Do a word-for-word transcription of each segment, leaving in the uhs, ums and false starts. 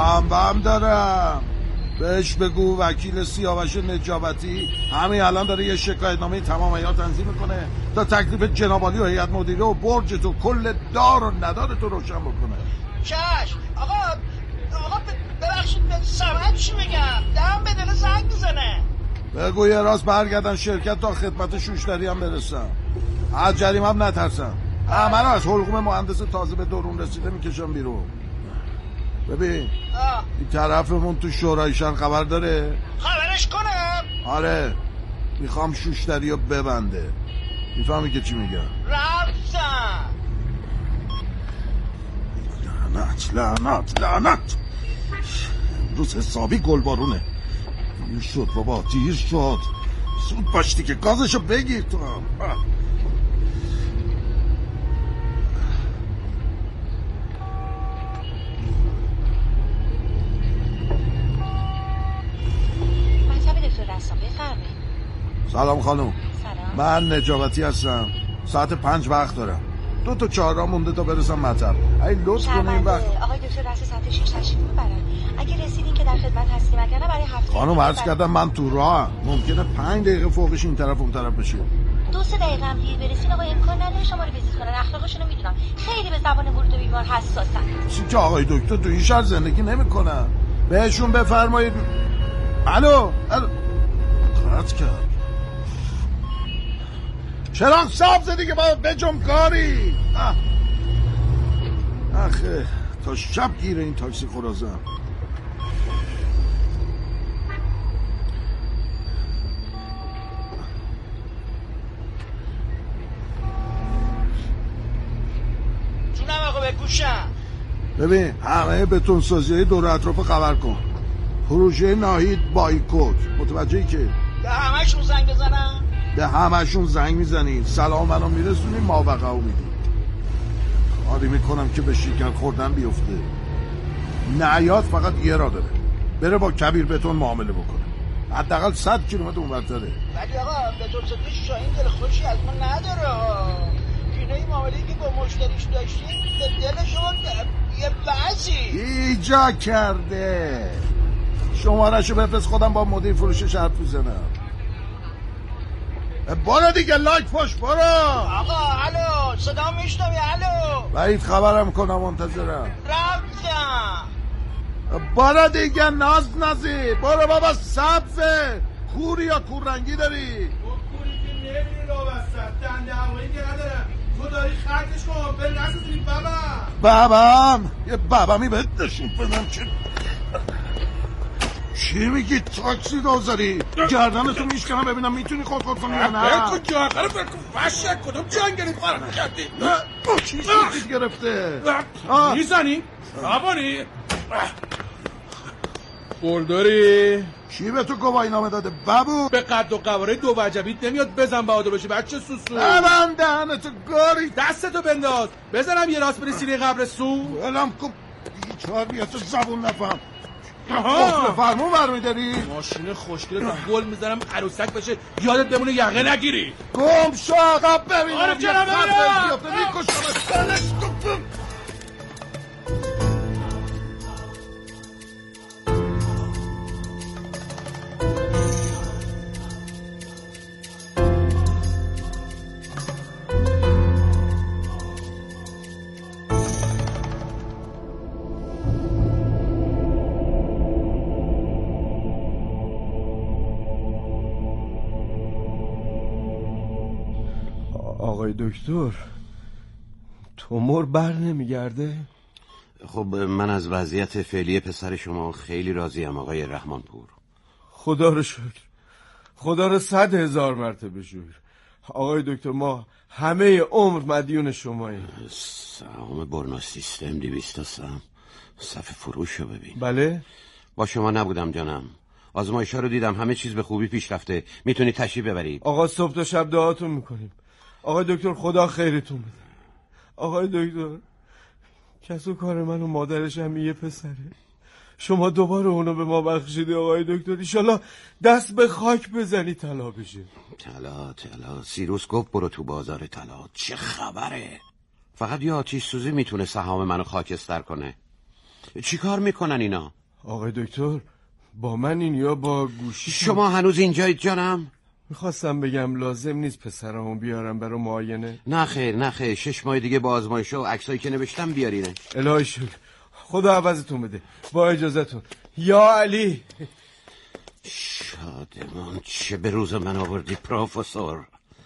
بم بم دارم. بهش بگو وکیل سیاوش نجابتی همین الان داره یه شکایتنامه تمام عیار تنظیم میکنه تا تکلیف جنابعالی و هیئت مدیره و برج تو کل دار و ندار تو روشن بکنه. چشم. آقا آقا ببخشید سمت چی بگم؟ دم به دل زنگ بزنه. بگو یه راست برگردن شرکت تا خدمت شوشتری هم برسن. از جریمه هم نترسن. همه رو از حلقوم مهندس تازه به درون رسیده میکشم بیرون. ببین آه. این طرفمون تو شورای شهر خبر داره؟ خبرش کنم؟ آره میخوام شوشتری رو ببنده. میفهمی که چی میگم؟ رفتم. لعنت لعنت لعنت. روز حسابی گلبارونه. دیر شد بابا دیر شد. زود باش دیگه گازشو بگیر تو هم. سلام خانم. سلام. من نجابتی هستم. ساعت پنج وقت دارم. دو تا چهار را مونده تا برسم مطب. ای لطف کنین این وقت. آقای دکتر رسه ساعت شش تشریف میبرن. اگه رسیدین که در خدمت هستیم، اگر نه برای هفته. خانم عرض کردم من تو راه. ممکنه پنج دقیقه فوقش این طرف اون طرف بشه. دو سه دقیقه هم دیر برسین آقا امکان نداره شما رو ویزیت کنن. اخلاقشون رو میدونم. خیلی به زبان ورود بیمار حساسن. چی که آقای دکتر تو این شهر زندگی نمیکنن. بهشون بفرمایید. الو الو قطع کرد. چراغ صاف زدی که باید بجم کاری. آخه تا شب گیره این تاکسی خرازم. جونم آقا بگوشم. ببین همه بتون سازی های دور اطراف خبر کن. پروژه ناهید بایکوت. متوجهی که به همه‌شون زنگ بزنم؟ به همه‌شون زنگ میزنین. سلام منو میرسونین ما بقاو میدیم. کاری میکنم که به شکر خوردن بیفته. نعیات فقط یه را داره. بره با کبیر بتون معامله بکنه. حداقل صد کیلومتر اونورتره. ولی آقا بتون صدیش شاهین دل خوشی از ما نداره. اینه معامله‌ای که با مشتریش داشتیم دل شما یه بعضی ایجا کرده. شماره‌شو بفرست خودم با مدیر فروشش حرف بزنم. برو دیگه لایک پشت برو. آقا الو صدا میشنوی؟ الو بعید خبرم کنم منتظرم. رفتم. برو دیگه ناز نازی. برو بابا سبزه. کوری یا کوررنگی داری؟ کوری که نمیری را وسط دنده هوایی که ندارم. تو داری خرکش کن بل نسازی بابا. بابام یه بابامی بهت نشون بدم چه چی میگی؟ تاکسی دوزاری گردنتو میشکنم ببینم میتونی خود خود کنی یا نه. بکن گردنه بکن وشک کدوم جنگلی فرق کردی چی شدید گرفته؟ میزنی؟ آبانی برداری چی به تو گواهی نامه داده بابو؟ به قد و قواره دو وجبیت نمیاد بزن بهادر باشی بچه سوسو. ببند دهنتو گاری. دستتو بنداز بزنم یه راست بری سینه قبر سو. ولم کن بیچار بیاتو زبون نفهم. خفل فرمون برمیداری؟ ماشین خوشگله تو گل میزنم عروسک بشه یادت بمونه یقه نگیری. گم شو عقب ببینم. آره جناب ببینم میکشم. آقای دکتر تومور بر نمیگرده؟ خب من از وضعیت فعلی پسر شما خیلی راضیم آقای رحمانپور. خدا رو شکر. خدا رو صد هزار مرتبه شکر. آقای دکتر ما همه عمر مدیون شماییم. سهام برنا سیستم دویست تا سهم صف فروش رو ببین. بله با شما نبودم جانم. آزمایش‌ها رو دیدم همه چیز به خوبی پیش رفته. میتونی تشریف ببرید. آقا صبح تا شب دعاتون میکنیم. آقای دکتر خدا خیرتون بده. آقای دکتر کس و کار من و مادرش هم یه پسره. شما دوباره اونو به ما بخشیدی آقای دکتر. ایشالله دست به خاک بزنی طلا بشه. طلا طلا سیروس گفت برو تو بازار طلا. چه خبره؟ فقط یه آتش سوزی میتونه سهام منو خاکستر کنه. چی کار میکنن اینا؟ آقای دکتر با من این یا با گوشی؟ شما هنوز اینجایید جانم؟ میخواستم بگم لازم نیست پسرمو بیارم برای معاینه. نه خیر نه خیر، شش ماه دیگه با آزمایش و عکسایی که نوشتم بیارینه. الهی شکر، خدا عوضتون بده. با اجازهتون. یا علی. شادمان، چه به روز من آوردی پروفسور.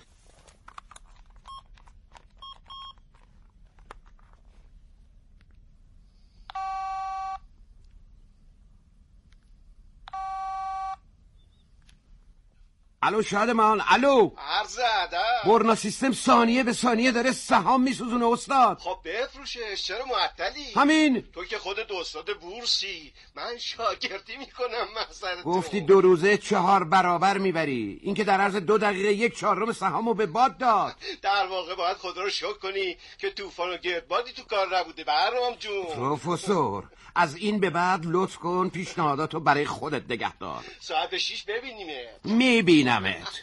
الو شادمان، الو. عرض ادب. برنا سیستم ثانیه به ثانیه داره سهام میسوزونه استاد. خب بفروشش، چرا معطلی؟ همین. تو که خودت استاد بورسی، من شاگردی میکنم محضر تو. گفتی دو روزه چهار برابر میبری، این که در عرض دو دقیقه یک چهارم سهامو به باد داد. در واقع باید خدا رو شکر کنی که طوفان و گردبادی تو کار نبوده برام جون. پروفسور از این به بعد لطف کن پیشنهاداتو برای خودت نگه دار. ساعت شیش ببینیمه. میبینمت.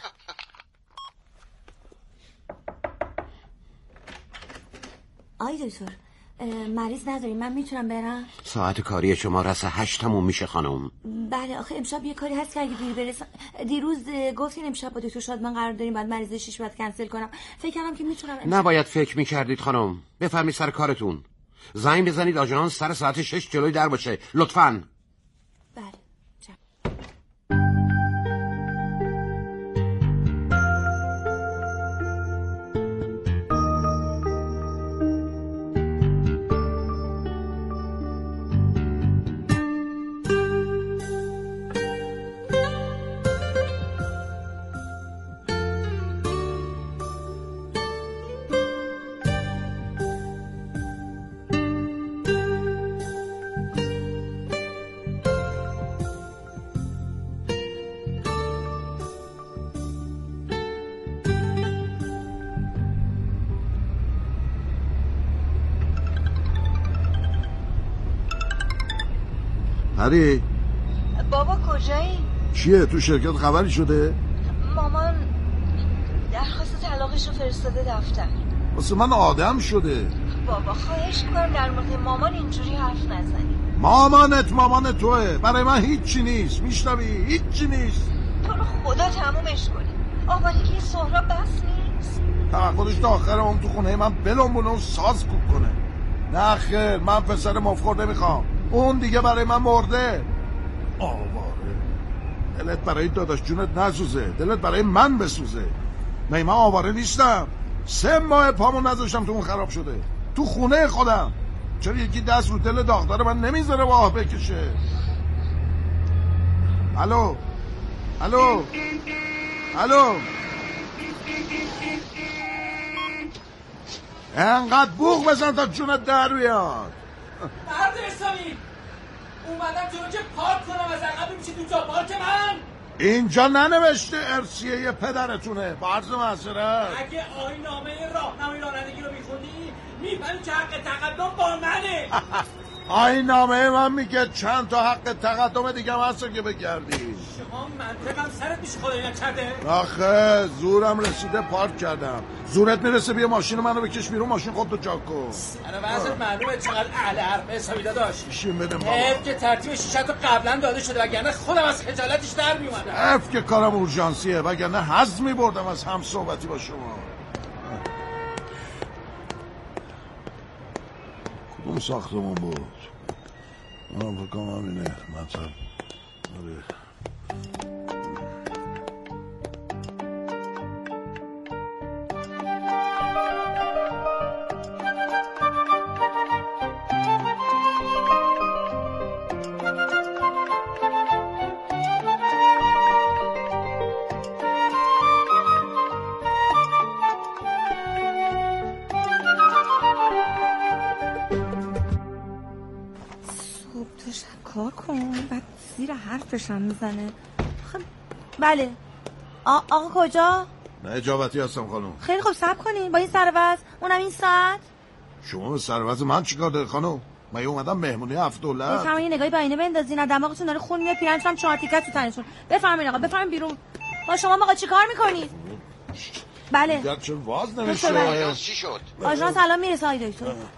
آی دکتر مریض نداری، من میتونم برم؟ ساعت کاری شما رس هشت تموم میشه خانم. بله آخه امشب یه کاری هست که اگه دیر برسم. دیروز گفتین امشب با دکتر شادمان قرار داریم، بعد مریض شیش باید کنسل کنم. فکر کردم که میتونم امشب... نباید فکر میکردید خانم، بفرمایید سر کارتون. زنگ بزنید آژانس سر ساعت شش جلوی در باشه لطفاً. بله. هری بابا کجایی؟ چیه تو شرکت خبری شده؟ مامان درخواست طلاقش رو فرستاده دفتر. واسه من آدم شده. بابا خواهش میکنم در مورد مامان اینجوری حرف نزنی. مامانت مامان توه، برای من هیچی نیست. میشنوی؟ هیچی نیست. تو رو خدا تمومش کنی. آبادگی سهراب بس نیست. توقعش تا آخر اون تو خونه من بلنبونه و ساز کوب کنه. نه خیر، من پسر مفخور نمیخوام. اون دیگه برای من مرده. آواره. دلت برای داداش جونت نسوزه، دلت برای من بسوزه. نه من آواره نیستم. سه ماه پامو نذاشتم تو اون خراب شده، تو خونه خودم. چرا یکی دست رو دل داغدار من نمیذاره و آه بکشه؟ الو الو الو انقدر بوق بزن تا جونت در بیاد. مرد اسلامی اومدم جلو که پارک کنم، از عقب میشه تو جا پارک من. اینجا ننوشته ارسیه یه پدرتونه. با عرض معذرت اگه آیین‌نامه راهنمای رانندگی رو میخونی میفهمی که حق تقدم با منه. آیین‌نامه من میگه چند تا حق تقدم دیگه هم هست که بگردی. شما منطقم سرت میشه خدایی نکرده. آخه زورم رسیده پارک کردم. زورت میرسه بیا ماشین منو بکش بیرون، ماشین خودتو جاک کن. انا واسه معلومه چقدر اهل حرف حسابی داشت. بشین بده بابا. حیف که ترتیب شیشه تو قبلا داده شده، وگرنه خودم از خجالتش در میومدم. حیف که کارم اورژانسیه، وگرنه حظ میبردم از هم صحبتی با شما. کدوم ساختمون بود؟ من فکرم همینه مثلا. آره. کار کن بعد زیر حرفشم میزنه. خب بله. آ- آقا کجا؟ نه اجابتی هستم خانم. خیلی خوب صبر کنین با این سروز، اونم این ساعت. شما به سروز من چیکار داری خانم؟ من اومدم مهمونی هفت دلار. بفرمایید یه نگاهی با اینه بندازین، از دماغتون داره خون میاد، پیرنش هم چهار تیکه تو تنشون. بفرمایید آقا بفرمایید بیرون. با شما آقا چیکار میکنید؟ بله. دیگر چه واز نمیشه؟ چی شد؟ آژانس الان میرسه آقای دکتر.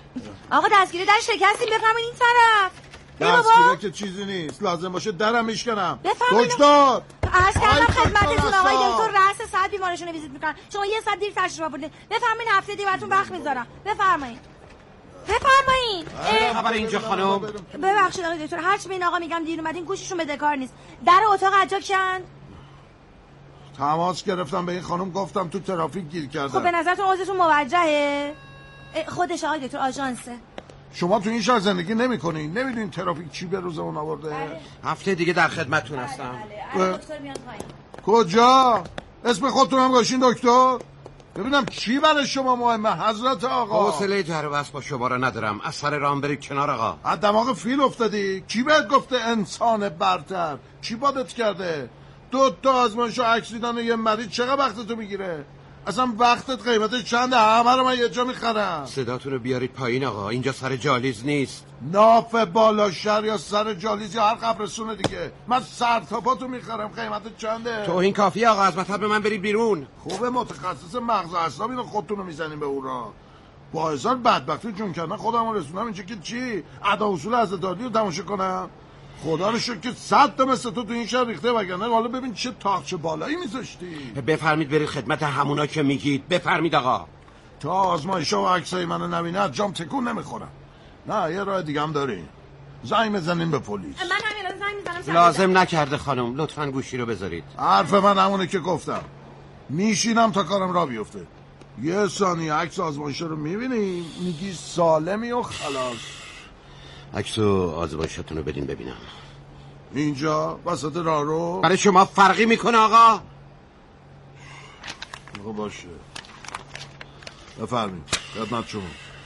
آقا دستگیره در شکستیم، بفرمایید این طرف. دستگیره که چیزی نیست، لازم باشه درم میشکنم. بفرمایید دکتر عرض کردم خدمتتون آقای دکتر رأس ساعت بیمارشون رو ویزیت میکنن، شما یه ساعت دیر تشریف آوردید. بفرمایید هفته دیگه براتون وقت میذارم. بفرمایید بفرمایید. خبر اینجا خانم؟ ببخشید آقای دکتر، هرچی به این آقا میگم دیر اومدین گوششون بده کار نیست. در اتاق اجاق چند؟ تماس گرفتم به این خانم، گفتم تو ترافیک گیر کردم. خب به نظرتون عضوتون موجهه؟ خودش آقای دکتر آژانسه. شما تو این شهر زندگی نمی‌کنین؟ نمیدونین ترافیک چی به روزمون آورده؟ بله. هفته دیگه در خدمتتون هستم. بله بله. دکتر میاد پایین. کجا؟ اسم خودتون هم گوشین دکتر؟ ببینم چی برای شما مهمه حضرت آقا؟ حوصله جر و بحث با شما را ندارم، از سر رام برید کنار آقا. از دماغ فیل افتادی؟ کی بهت گفته انسان برتر؟ چی بادت کرده؟ دو تا آزمایش و عکس دیدن یه مریض چقدر وقتتو میگیره؟ اصلا وقتت قیمتش چنده؟ همه رو من یه جا میخرم. صداتون رو بیارید پایین آقا، اینجا سر جالیز نیست. ناف بالا شهر یا سر جالیز یا هر قبرستون دیگه، من سر تا پاتو میخرم. قیمتت چنده؟ تو این کافی آقا، از مطب من برید بیرون. خوبه متخصص مغز اعصاب اینو خودتون رو میزنیم به اون را. با هزار بدبختی جون کردن خودم رو رسونم اینجا که چی؟ ادا اصول عزاداری رو تماشا کنم؟ خدا رو شکر که صد تا مثل تو تو این شهر ریخته، وگرنه حالا ببین چه تاقچه بالایی میذاشتی. بفرمید برید خدمت همونا که میگید. بفرمید آقا. تا آزمایش‌ها و عکسای منو نبینه از جام تکون نمیخورم. نه یه راه دیگه هم داریم. زنگ بزنیم به پلیس. من همین زنگ میزنم. لازم نکرده خانم، لطفاً گوشی رو بذارید. حرف من همونه که گفتم. میشینم تا کارم را بیفته. یه ثانیه عکس آزمایش‌ها رو میبینیم، میگی سالمی و خلاص. عکس و آزمایشتون رو بدین ببینم. اینجا وسط راه رو؟ برای شما فرقی میکنه آقا؟ آقا باشه بفرمید خدمت شما.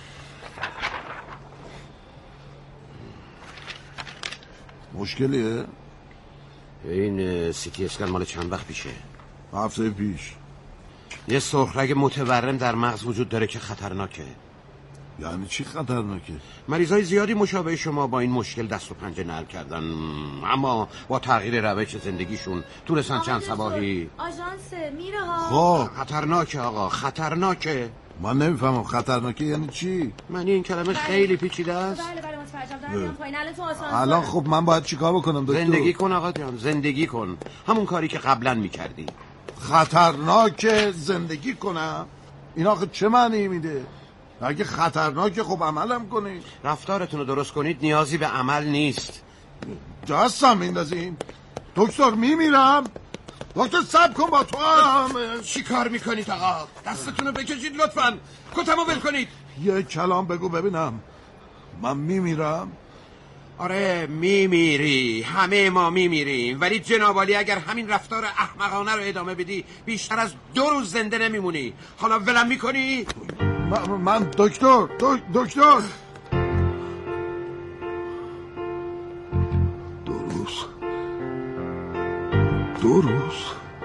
مشکلیه؟ این سیتی اسکن مال چند وقت پیشه؟ هفته پیش. یه سرخرگ متورم در مغز وجود داره که خطرناکه. یعنی چی خطرناکه؟ مریضای زیادی مشابه شما با این مشکل دست و پنجه نرم کردن، اما با تغییر روش زندگیشون تونستن چند صباحی. آژانس میره ها. خب خطرناکه آقا، خطرناکه. من نمیفهمم خطرناکه یعنی چی؟ من این کلمه بله. خیلی پیچیده است. بله بله متوجهم. دارم میام پایین. الان تو آسانسور. الان خب من باید چیکار بکنم دکتر؟ زندگی کن آقا جان، زندگی کن. همون کاری که قبلا میکردی. خطرناکه زندگی کنم؟ این آخه چه معنی میده؟ اگه خطرناکه خب عملم کنید. رفتارتون رو درست کنید، نیازی به عمل نیست. دستم میندازین؟ دکتر میمیرم؟ دکتر صبر کن با تو هم. چی کار میکنید آقا؟ دستتون رو بکشید لطفاً. کتمو ول کنید. یه کلام بگو ببینم. من میمیرم؟ آره میمیری، همه ما میمیریم، ولی جنابالی اگر همین رفتار احمقانه رو ادامه بدی بیشتر از دو روز زنده نمیمونی. حالا ولم میکنی؟ من, من دکتر دکتر دو روز دو روز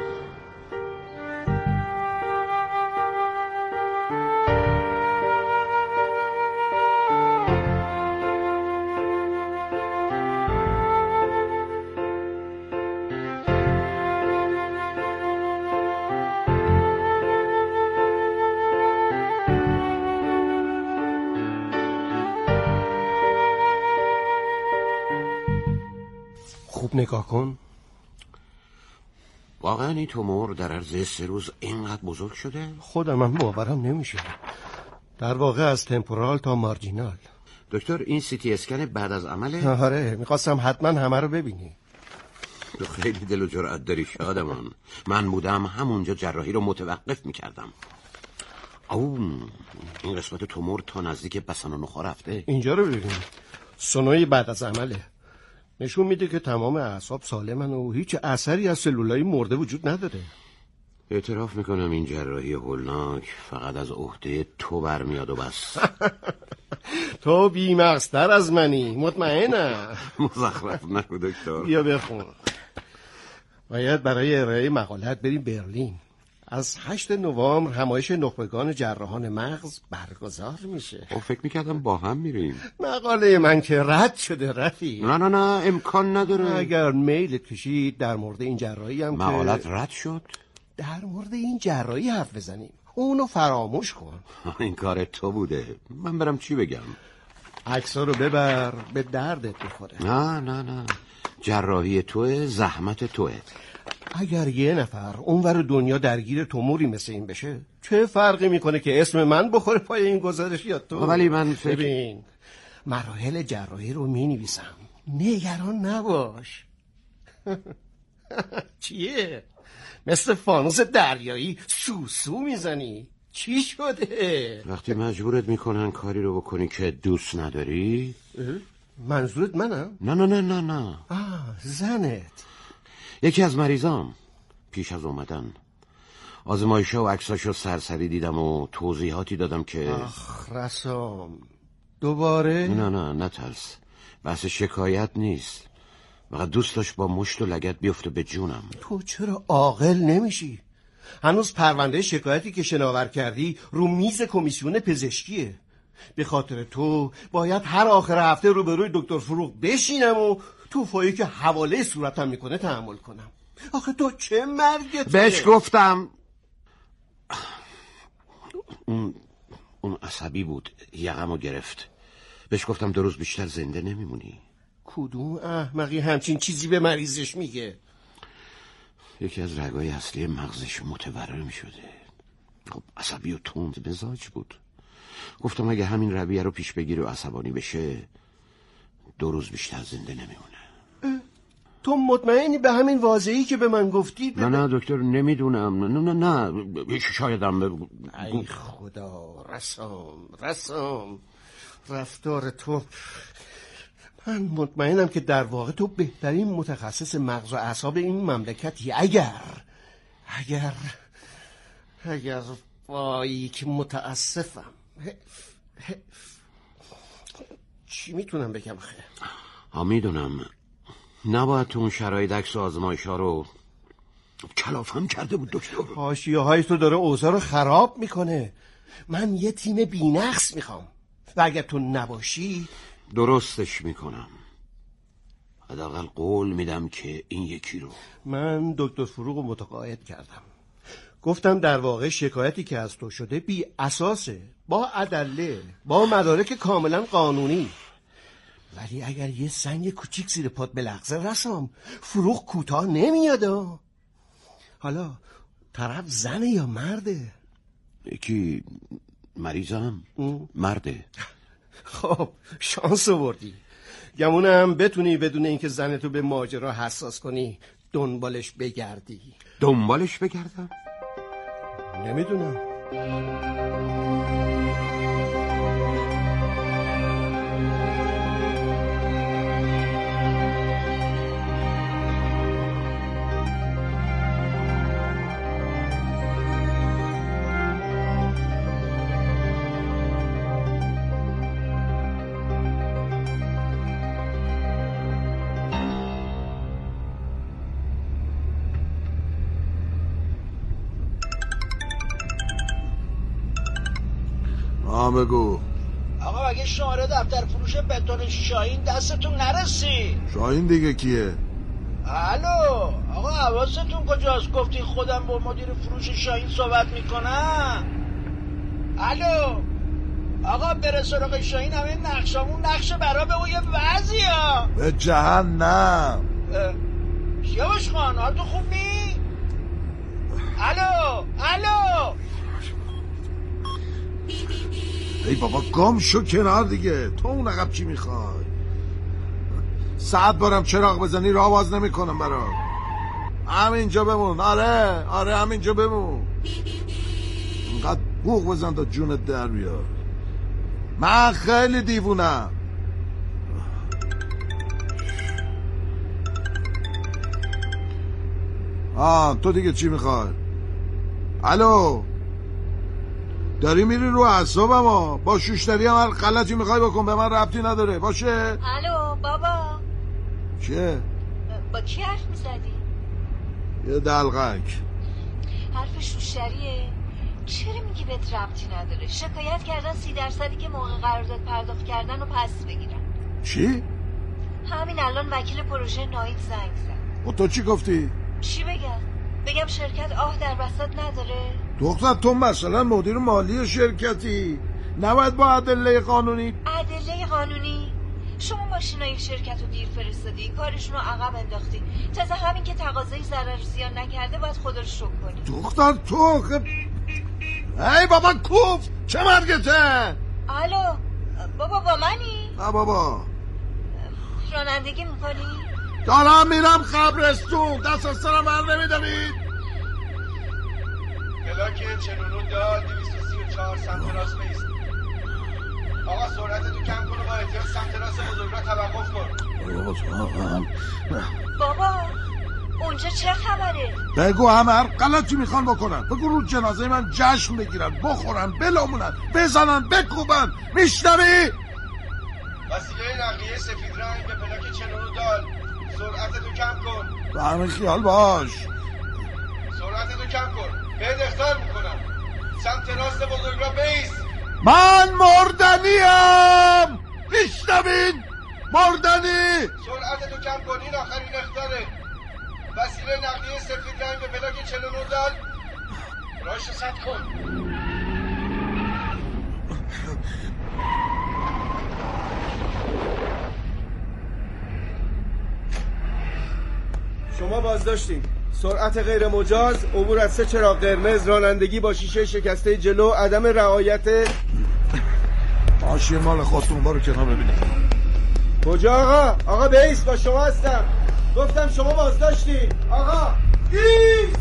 خوب نگاه کن. واقعا این تومور در عرض سه روز اینقدر بزرگ شده؟ خودم هم باورم نمیشه. در واقع از تمپورال تا مارجینال. دکتر این سیتی اسکن بعد از عمله؟ آره میخواستم حتما همه رو ببینی. تو خیلی دل و جرأت داری شادمان. من بودم همونجا جراحی رو متوقف میکردم. او این قسمت تومور تا نزدیک بسن و نخا رفته. اینجا رو ببین، سونوی بعد از عمله. نشون میده که تمام اعصاب سالمن و هیچ اثری از سلولای مرده وجود نداره. اعتراف میکنم این جراحی هولناک فقط از عهده تو برمیاد و بس. تو بیمغزتر از منی، مطمئنم. مزخرف نکن دکتر. بیا بخون. باید برای ارائه مقالت بریم برلین. از هشت نوامبر همایش نخبگان جراحان مغز برگزار میشه. او فکر میکردم با هم میریم. مقاله من که رد شده رفیق. نه نه نه امکان نداره. اگر میل کشید در مورد این جراحی هم مقالت که... رد شد؟ در مورد این جراحی حرف بزنیم. اونو فراموش کن. این کار تو بوده، من برم چی بگم؟ عکس‌ها رو ببر، به دردت میخوره. نه نه نه، جراحی توه، زحمت توه. اگر یه نفر اونور دنیا درگیر توموری مثل این بشه، چه فرقی میکنه که اسم من بخوره پای این گزارش یا تو؟ ولی من فکر... ببین، مراحل جراحی رو مینویسم، نگران نباش. چیه؟ مثل فانوس دریایی سوسو میزنی؟ چی شده؟ وقتی مجبورت میکنن کاری رو بکنی که دوست نداری؟ منظورت منم؟ نه نه نه نه نه آه، زنت. یکی از مریضام پیش از اومدن آزمایش‌ها و عکساشو سرسری دیدم و توضیحاتی دادم که آخ رسام، دوباره؟ نه نه نه ترس، بحث شکایت نیست، فقط دوست داشت با مشت و لگد بیفته به جونم. تو چرا عاقل نمیشی؟ هنوز پرونده شکایتی که شناور کردی رو میز کمیسیون پزشکیه. به خاطر تو باید هر آخر هفته روبروی دکتر فروغ بشینم و توفایی که حواله صورتم میکنه تحمل کنم. آخه تو چه مرگته؟ بهش گفتم اون اون عصبی بود، یقمو گرفت. بهش گفتم دو روز بیشتر زنده نمیمونی. کدوم احمقی همچین چیزی به مریضش میگه؟ یکی از رگای اصلی مغزش متورم شده. خب عصبی و تند مزاج بود. گفتم اگه همین رویه رو پیش بگیره و عصبانی بشه دو روز بیشتر زنده نمیمونه. تو مطمئنی به همین واضحی که به من گفتی؟ نه نه دکتر نمیدونم، نه نه نه شایدم. ای خدا، رسام رسام رفتار تو، من مطمئنم که در واقع تو بهترین متخصص مغز و اعصاب این مملکتی. اگر اگر اگر وای که متاسفم. چی میتونم بگم خیلی؟ ها میدونم نباید تو اون شرایط عکس و آزمایش ها رو کلافم کرده بود دکتر. حاشیه های تو داره اوضاع رو خراب میکنه. من یه تیم بی‌نقص میخوام و اگر تو نباشی درستش میکنم. حداقل قول میدم که این یکی رو. من دکتر فروغ رو متقاعد کردم، گفتم در واقع شکایتی که از تو شده بی اساسه، با ادله، با مدارک کاملا قانونی. ولی اگر یه سنگ کوچیک زیر پات بلغزه رسام، فروغ کوتاه نمیاد. حالا طرف زنه یا مرده؟ یکی مریضم مرده. خب شانس آوردی. گمونم بتونی بدون اینکه زنتو به ماجرا حساس کنی دنبالش بگردی. دنبالش بگردم؟ نمیدونم. بگو. آقا اگه شماره دفتر فروش بتون شاهین دستتون نرسید. شاهین دیگه کیه؟ الو آقا حواستون کجاست؟ گفتین خودم با مدیر فروش شاهین صحبت میکنم. الو آقا بره سراغ شاهین، همه نقشامون نقش برا به اون یه وضعی ها. به جهنم. سیاوش خان حالتون خوب نی؟ الو الو ای بابا گم شو کنار دیگه. تو اون عقب چی میخوای؟ ساعت بارم چراغ بزنی راه باز نمیکنم برات. همینجا بمون. آره آره همینجا بمون. اینقدر بوق بزن تا جونت در بیار. من خیلی دیوونم. آه تو دیگه چی میخوای؟ الو داری میری رو اعصابم ها. با شوشتری هم هر غلطی میخوای بکن، به من ربطی نداره. باشه؟ الو بابا چیه؟ با کی حرف میزدی؟ یه دلغک. حرف شوشتریه؟ چرا میگی بهت ربطی نداره؟ شکایت کردن سی درصدی که موقع قرارداد پرداخت کردن رو پس بگیرن. چی؟ همین الان وکیل پروژه نایت زنگ زد. و تو چی گفتی؟ چی بگم؟ بگم شرکت آه در وسط نداره؟ دختر تو مثلا مدیر مالی شرکتی، نباید با ادله قانونی. ادله قانونی؟ شما ماشینای شرکت رو دیر فرستادی، کارشون رو عقب انداختی، تازه همین که تقاضای ضرر زیان نکرده باید خدا رو شکر کنی. دختر تو خب ای بابا کوف، چه مرگته؟ الو بابا، با منی؟ نه بابا. رانندگی میکنی؟ دارم میرم قبرستون، دست از سرم بر نمیدارید. بلاک چهل و نه دال دویست و سی و چهار سمت راست بیست. آقا سرعتتو کم کن و با احتیاط سمت راست بزرگراه توقف کن. بابا اونجا چه خبره؟ بگو همه هر غلطی میخوان بکنن. بگو رو جنازه من جشن بگیرن، بخورن، بلامونن، بزنن، بکوبن. میشنوی؟ وسیله نقلیه سفید رنگ به پلاک چهل و نه دال، سرعتتو کم کن. به همه خیال باش. سرعتتو کم کن، بهت اخطار میکنم. سمت راست بزرگراه بیست. من مردنیم. میشنوین؟ مردنی. سرعتتو کم کن، این آخرین اخطاره. وسیله نقلیه سفید رنگ به پلاک چهل و نه دال، راهشو سد کن. شما بازداشتین. سرعت غیر مجاز، عبور از سه چراغ قرمز، رانندگی با شیشه شکسته جلو، عدم رعایت. ماشین مال خودتون، برو کنار ببینید. کجا آقا؟ آقا بیس، با شما هستم. گفتم شما بازداشتین. آقا بیس.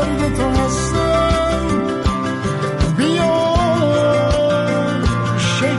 شکایت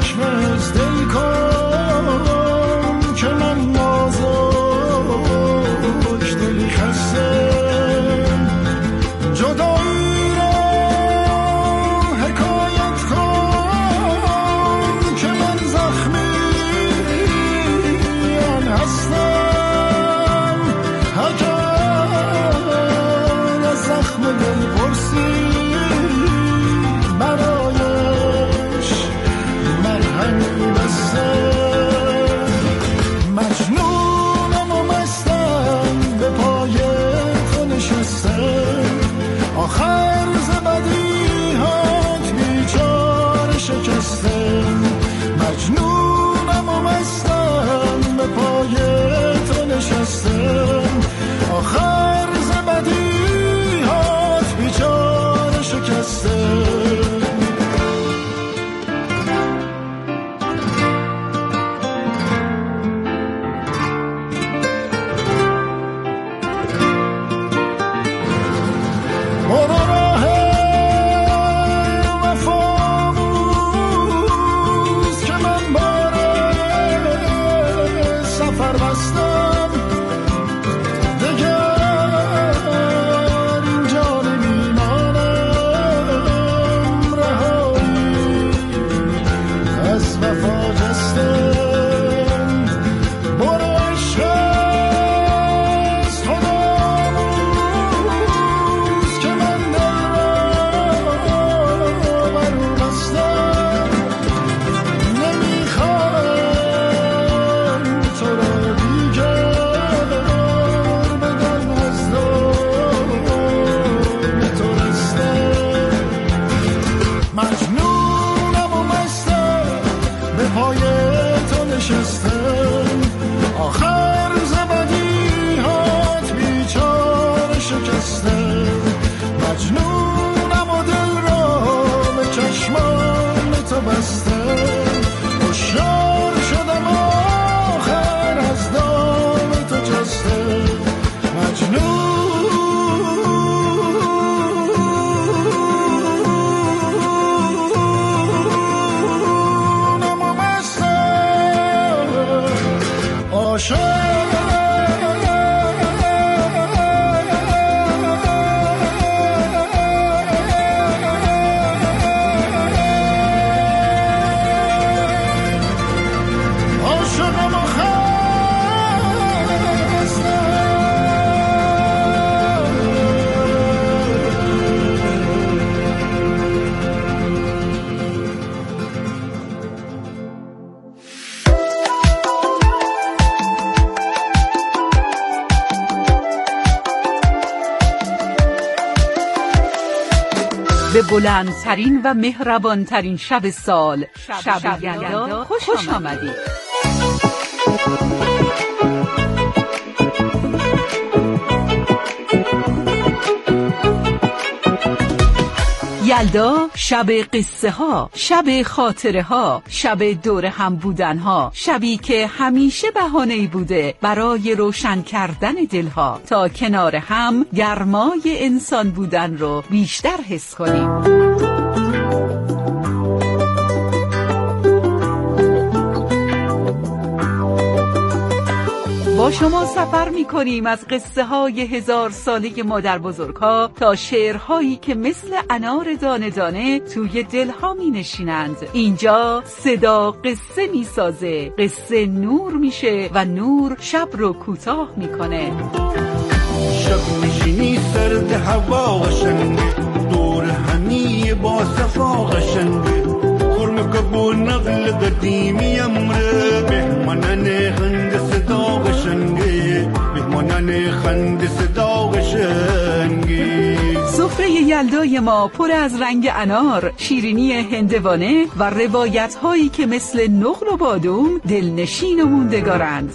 آخر زبدی هات بیچاره شکسته، مجنونم و مستم به پای تو نشسته. آخر زبدی هات بیچاره شکسته. به بلندترین و مهربانترین شب سال، شب, شب یلدا خوش, خوش آمدید. یلدا شب قصه ها، شب خاطره ها، شب دور هم بودن ها، شبی که همیشه بهانه‌ای بوده برای روشن کردن دلها تا کنار هم گرمای انسان بودن رو بیشتر حس کنیم. با شما سفر می کنیم از قصه های هزار ساله مادر بزرگ ها تا شعرهایی که مثل انار دانه دانه توی دلها می نشینند. اینجا صدا قصه می سازه، قصه نور میشه و نور شب رو کوتاه میکنه. شب میشینی سرد هوا قشنگه، دور همی با صفا قشنگه، خرم کبون نقل قدیمی امره، بهمانن خند صدا قشنگه، بهمانن خند صدا قشنگه. سفره یلدای ما پر از رنگ انار، شیرینی هندوانه و روایت هایی که مثل نقل و بادوم دلنشین و موندگارند.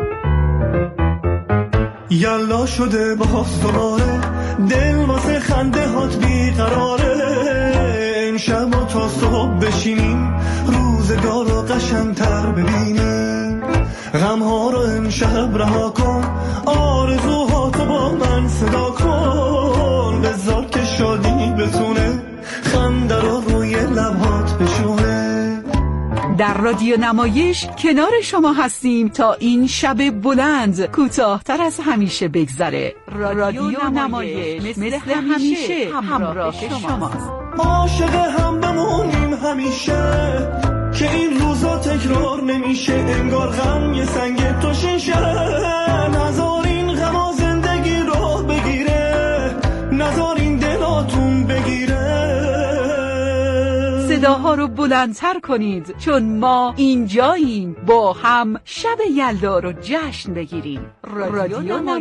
یلا شده با دوباره، دل واسه خنده هات بیقراره، این شب تا صبح بشینیم روزگار رو قشنگتر ببینیم، غم ها رو امشب رها کن، آرزوهاتو با من صدا کن، بذار که شادی بتونه خنده رو روی لبهات بشونه. در رادیو نمایش کنار شما هستیم تا این شب بلند کوتاه‌تر از همیشه بگذره. رادیو نمایش مثل, مثل همیشه همراه شماست. عاشق هم بمونیم همیشه که این روزا تکرار نمیشه، انگار غم یه سنگ تو شیشه، نذار این غم زندگی رو بگیره، نذار این دلاتون بگیره. صداها رو بلندتر کنید چون ما اینجاییم با هم شب یلدا رو جشن بگیریم. رادیو